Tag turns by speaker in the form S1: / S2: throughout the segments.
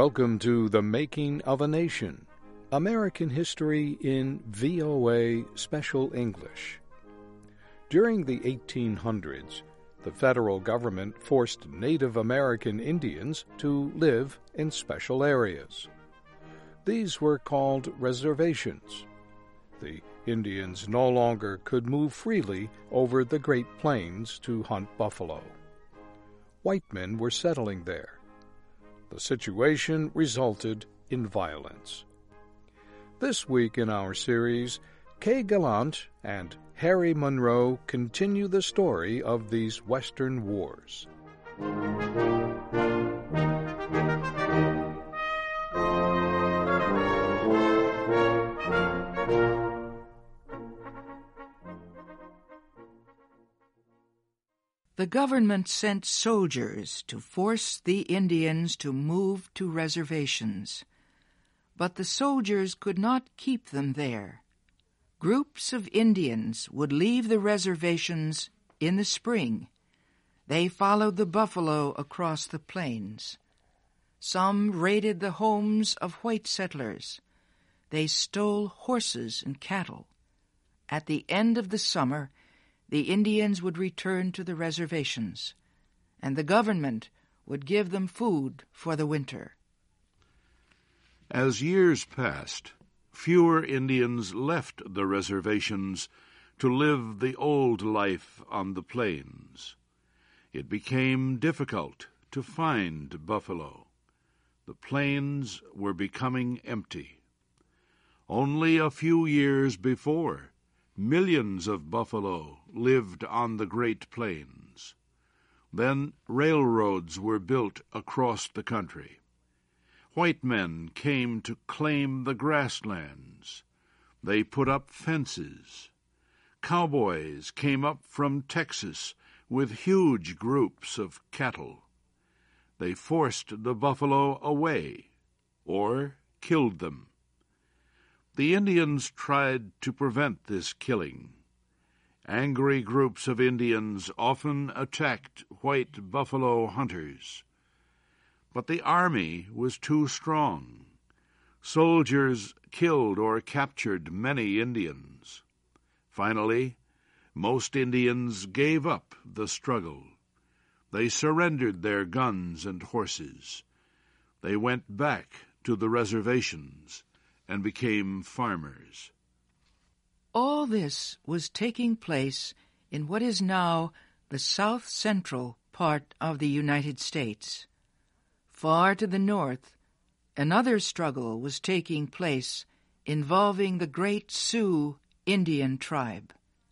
S1: Welcome to The Making of a Nation, American History in VOA Special English. During the 1800s, the federal government forced Native American Indians to live in special areas. These were called reservations. The Indians no longer could move freely over the Great Plains to hunt buffalo. White men were settling there. The situation resulted in violence. This week in our series, Kay Gallant and Harry Monroe continue the story of these Western wars.
S2: The government sent soldiers to force the Indians to move to reservations, but the soldiers could not keep them there. Groups of Indians would leave the reservations in the spring. They followed the buffalo across the plains. Some raided the homes of white settlers. They stole horses and cattle. At the end of the summer, the Indians would return to the reservations, and the government would give them food for the winter.
S3: As years passed, fewer Indians left the reservations to live the old life on the plains. It became difficult to find buffalo. The plains were becoming empty. Only a few years before, millions of buffalo lived on the Great Plains. Then railroads were built across the country. White men came to claim the grasslands. They put up fences. Cowboys came up from Texas with huge groups of cattle. They forced the buffalo away or killed them. The Indians tried to prevent this killing. Angry groups of Indians often attacked white buffalo hunters. But the army was too strong. Soldiers killed or captured many Indians. Finally, most Indians gave up the struggle. They surrendered their guns and horses. They went back to the reservations and became farmers.
S2: All this was taking place in what is now the south-central part of the United States. Far to the north, another struggle was taking place involving the great Sioux Indian tribe.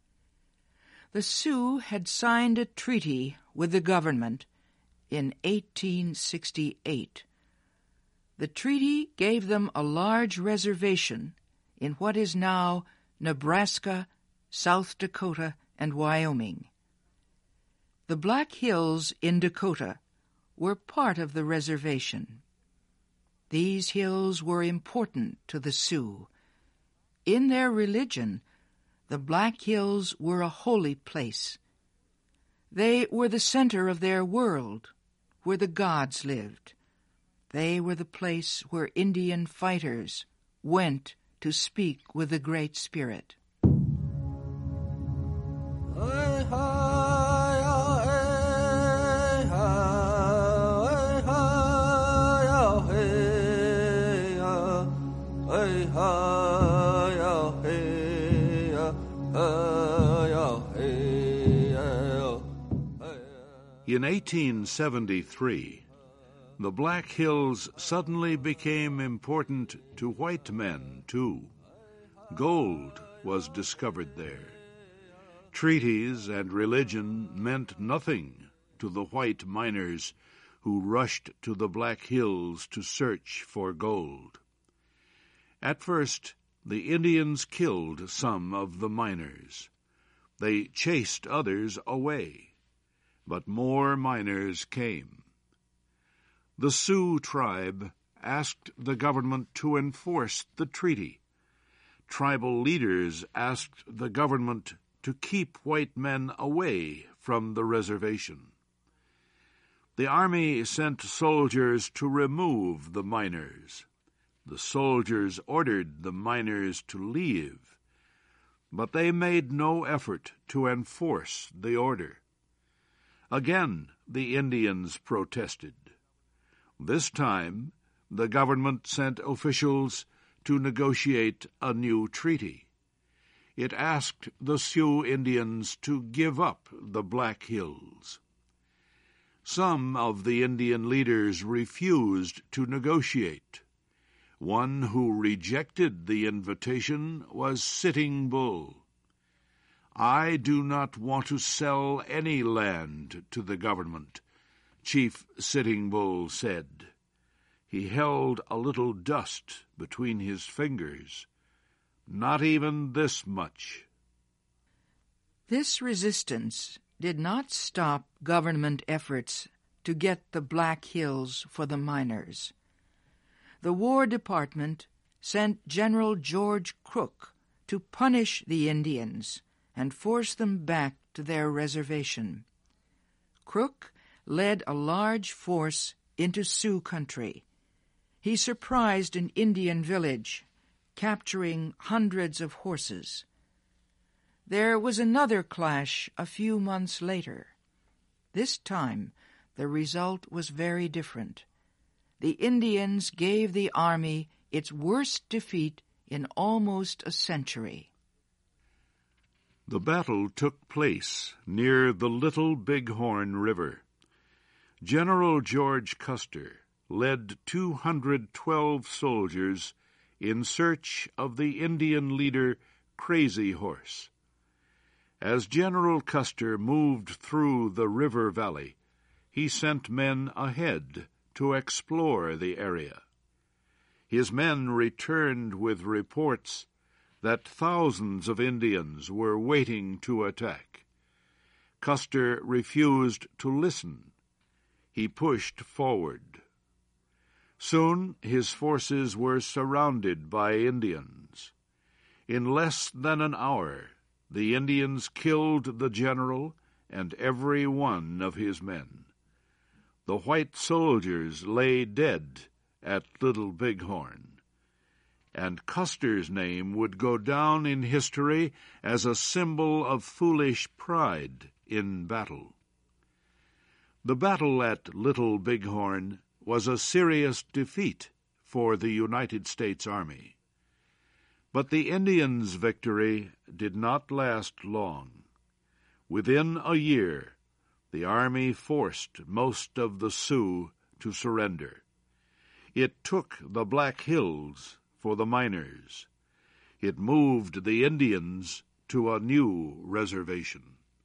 S2: The Sioux had signed a treaty with the government in 1868. The treaty gave them a large reservation in what is now Nebraska, South Dakota, and Wyoming. The Black Hills in Dakota were part of the reservation. These hills were important to the Sioux. In their religion, the Black Hills were a holy place. They were the center of their world, where the gods lived. They were the place where Indian fighters went to speak with the Great Spirit.
S3: In 1873, the Black Hills suddenly became important to white men, too. Gold was discovered there. Treaties and religion meant nothing to the white miners who rushed to the Black Hills to search for gold. At first, the Indians killed some of the miners. They chased others away, but more miners came. The Sioux tribe asked the government to enforce the treaty. Tribal leaders asked the government to keep white men away from the reservation. The army sent soldiers to remove the miners. The soldiers ordered the miners to leave, but they made no effort to enforce the order. Again, the Indians protested. This time, the government sent officials to negotiate a new treaty. It asked the Sioux Indians to give up the Black Hills. Some of the Indian leaders refused to negotiate. One who rejected the invitation was Sitting Bull. "I do not want to sell any land to the government," Chief Sitting Bull said. He held a little dust between his fingers. "Not even this much."
S2: This resistance did not stop government efforts to get the Black Hills for the miners. The War Department sent General George Crook to punish the Indians and force them back to their reservation. Crook led a large force into Sioux country. He surprised an Indian village, capturing hundreds of horses. There was another clash a few months later. This time, the result was very different. The Indians gave the army its worst defeat in almost a century.
S3: The battle took place near the Little Bighorn River. General George Custer led 212 soldiers in search of the Indian leader Crazy Horse. As General Custer moved through the river valley, he sent men ahead to explore the area. His men returned with reports that thousands of Indians were waiting to attack. Custer refused to listen. He pushed forward. Soon his forces were surrounded by Indians. In less than an hour, the Indians killed the general and every one of his men. The white soldiers lay dead at Little Bighorn, and Custer's name would go down in history as a symbol of foolish pride in battle. The battle at Little Bighorn was a serious defeat for the United States Army. But the Indians' victory did not last long. Within a year, the Army forced most of the Sioux to surrender. It took the Black Hills for the miners. It moved the Indians to a new reservation.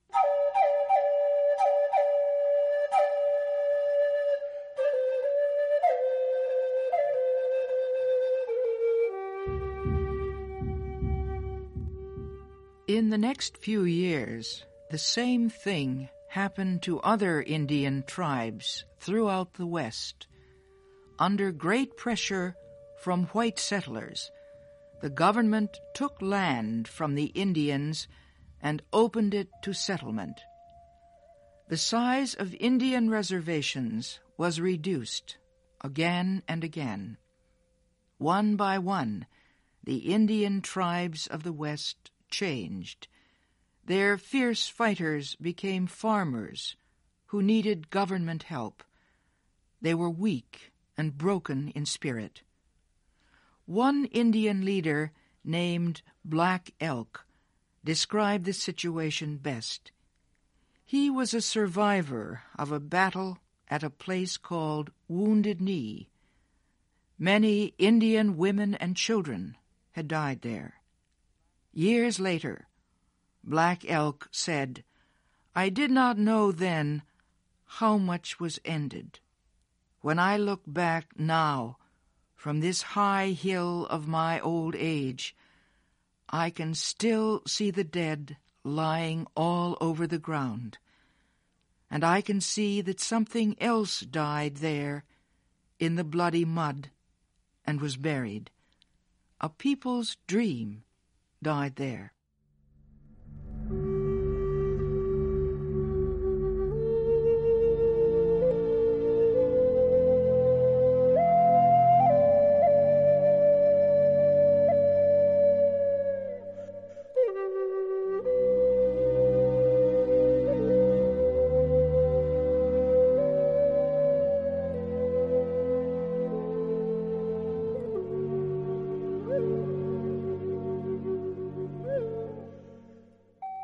S2: In the next few years, the same thing happened to other Indian tribes throughout the West. Under great pressure from white settlers, the government took land from the Indians and opened it to settlement. The size of Indian reservations was reduced again and again. One by one, the Indian tribes of the West changed. Their fierce fighters became farmers who needed government help. They were weak and broken in spirit. One Indian leader named Black Elk described the situation best. He was a survivor of a battle at a place called Wounded Knee. Many Indian women and children had died there. Years later, Black Elk said, "I did not know then how much was ended. When I look back now from this high hill of my old age, I can still see the dead lying all over the ground, and I can see that something else died there in the bloody mud and was buried. A people's dream died there."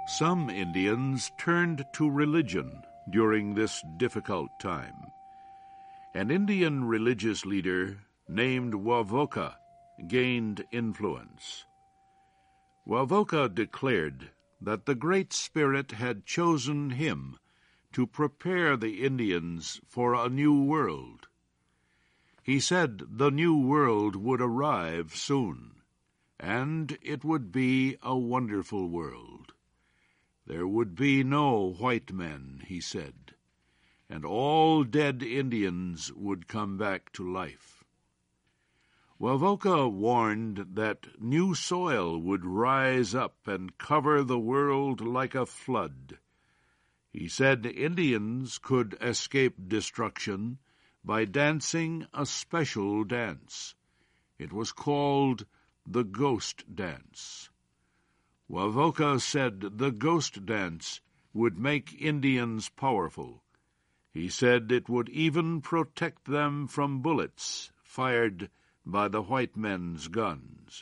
S3: Some Indians turned to religion during this difficult time. An Indian religious leader named Wavoka gained influence. Wavoka declared that the Great Spirit had chosen him to prepare the Indians for a new world. He said the new world would arrive soon, and it would be a wonderful world. There would be no white men, he said, and all dead Indians would come back to life. Wavoka warned that new soil would rise up and cover the world like a flood. He said Indians could escape destruction by dancing a special dance. It was called the Ghost Dance. Wavoka said the Ghost Dance would make Indians powerful. He said it would even protect them from bullets fired by the white men's guns.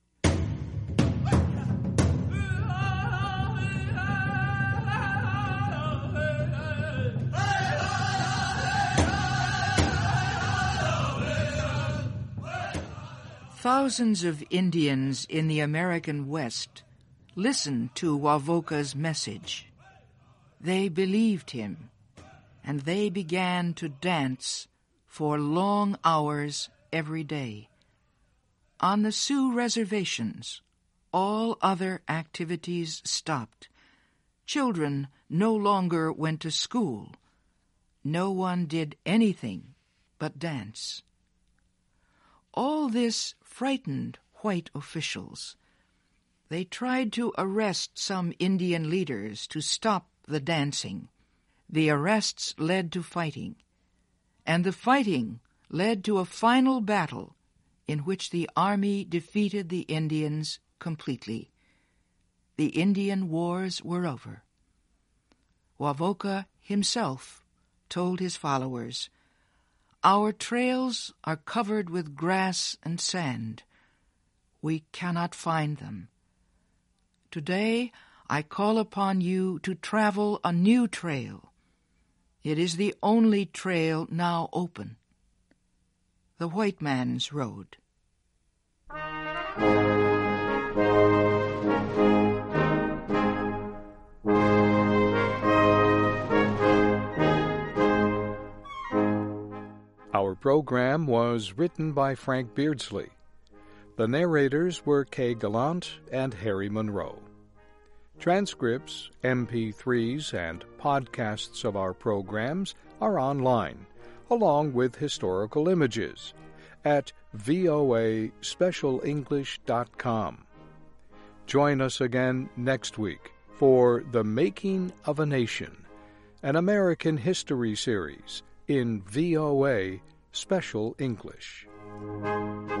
S2: Thousands of Indians in the American West listened to Wavoka's message. They believed him, and they began to dance for long hours every day. On the Sioux reservations, all other activities stopped. Children no longer went to school. No one did anything but dance. All this frightened white officials. They tried to arrest some Indian leaders to stop the dancing. The arrests led to fighting, and the fighting led to a final battle in which the army defeated the Indians completely. The Indian wars were over. Wavoka himself told his followers, "Our trails are covered with grass and sand. We cannot find them. Today I call upon you to travel a new trail. It is the only trail now open, the white man's road."
S1: Our program was written by Frank Beardsley. The narrators were Kay Gallant and Harry Monroe. Transcripts, MP3s, and podcasts of our programs are online, along with historical images, at voaspecialenglish.com. Join us again next week for The Making of a Nation, an American history series in VOA Special English.